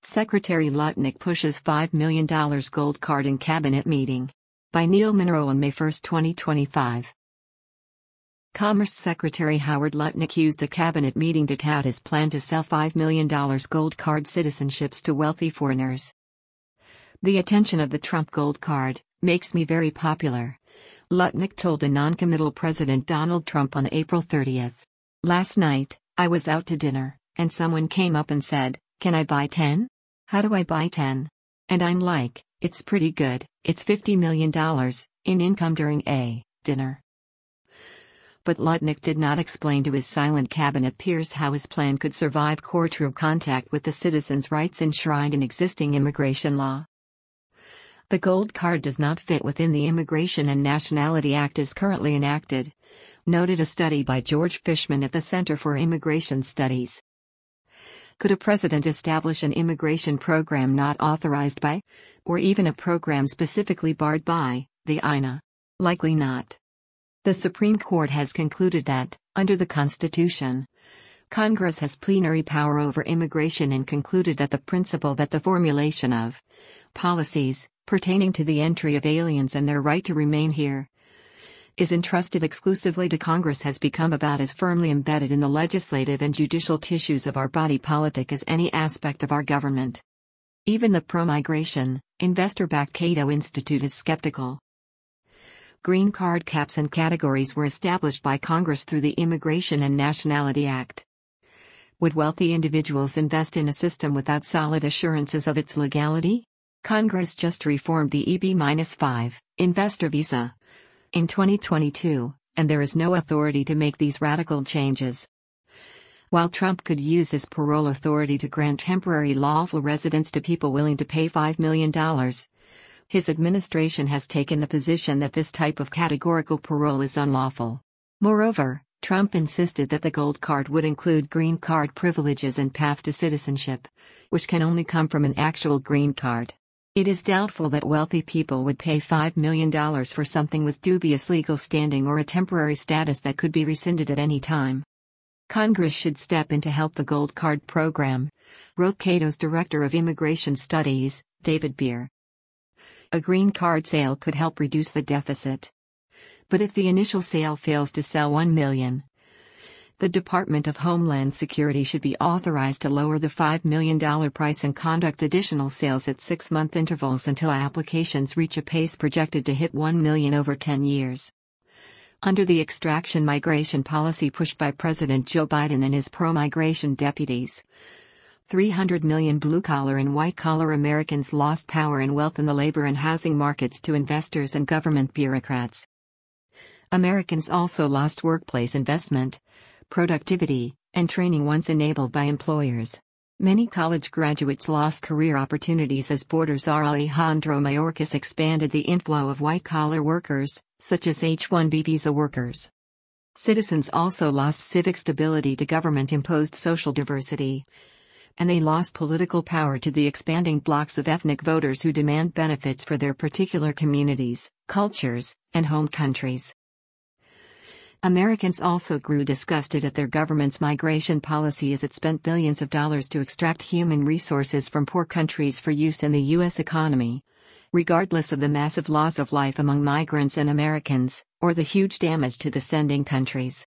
Secretary Lutnick pushes $5 million gold card in cabinet meeting. By Neil Monroe on May 1, 2025. Commerce Secretary Howard Lutnick used a cabinet meeting to tout his plan to sell $5 million gold card citizenships to wealthy foreigners. The attention of the Trump gold card makes me very popular, Lutnick told a non-committal President Donald Trump on April 30. Last night, I was out to dinner, and someone came up and said, "Can I buy 10? How do I buy 10? And I'm like, it's pretty good, it's $50 million in income during a dinner." But Lutnick did not explain to his silent cabinet peers how his plan could survive courtroom contact with the citizens' rights enshrined in existing immigration law. The gold card does not fit within the Immigration and Nationality Act as currently enacted, noted a study by George Fishman at the Center for Immigration Studies. Could a president establish an immigration program not authorized by, or even a program specifically barred by, the INA? Likely not. The Supreme Court has concluded that, under the Constitution, Congress has plenary power over immigration and concluded that the principle that the formulation of policies pertaining to the entry of aliens and their right to remain here is entrusted exclusively to Congress has become about as firmly embedded in the legislative and judicial tissues of our body politic as any aspect of our government. Even the pro-migration, investor-backed Cato Institute is skeptical. Green card caps and categories were established by Congress through the Immigration and Nationality Act. Would wealthy individuals invest in a system without solid assurances of its legality? Congress just reformed the EB-5 investor visa in 2022, and there is no authority to make these radical changes. While Trump could use his parole authority to grant temporary lawful residence to people willing to pay $5 million, his administration has taken the position that this type of categorical parole is unlawful. Moreover, Trump insisted that the gold card would include green card privileges and path to citizenship, which can only come from an actual green card. It is doubtful that wealthy people would pay $5 million for something with dubious legal standing or a temporary status that could be rescinded at any time. Congress should step in to help the gold card program, wrote Cato's Director of Immigration Studies, David Beer. A green card sale could help reduce the deficit. But if the initial sale fails to sell 1 million, the Department of Homeland Security should be authorized to lower the $5 million price and conduct additional sales at 6-month intervals until applications reach a pace projected to hit 1 million over 10 years. Under the extraction migration policy pushed by President Joe Biden and his pro-migration deputies, 300 million blue-collar and white-collar Americans lost power and wealth in the labor and housing markets to investors and government bureaucrats. Americans also lost workplace investment, productivity, and training once enabled by employers. Many college graduates lost career opportunities as border czar Alejandro Mayorkas expanded the inflow of white-collar workers, such as H-1B visa workers. Citizens also lost civic stability to government-imposed social diversity, and they lost political power to the expanding blocks of ethnic voters who demand benefits for their particular communities, cultures, and home countries. Americans also grew disgusted at their government's migration policy as it spent billions of dollars to extract human resources from poor countries for use in the U.S. economy, regardless of the massive loss of life among migrants and Americans, or the huge damage to the sending countries.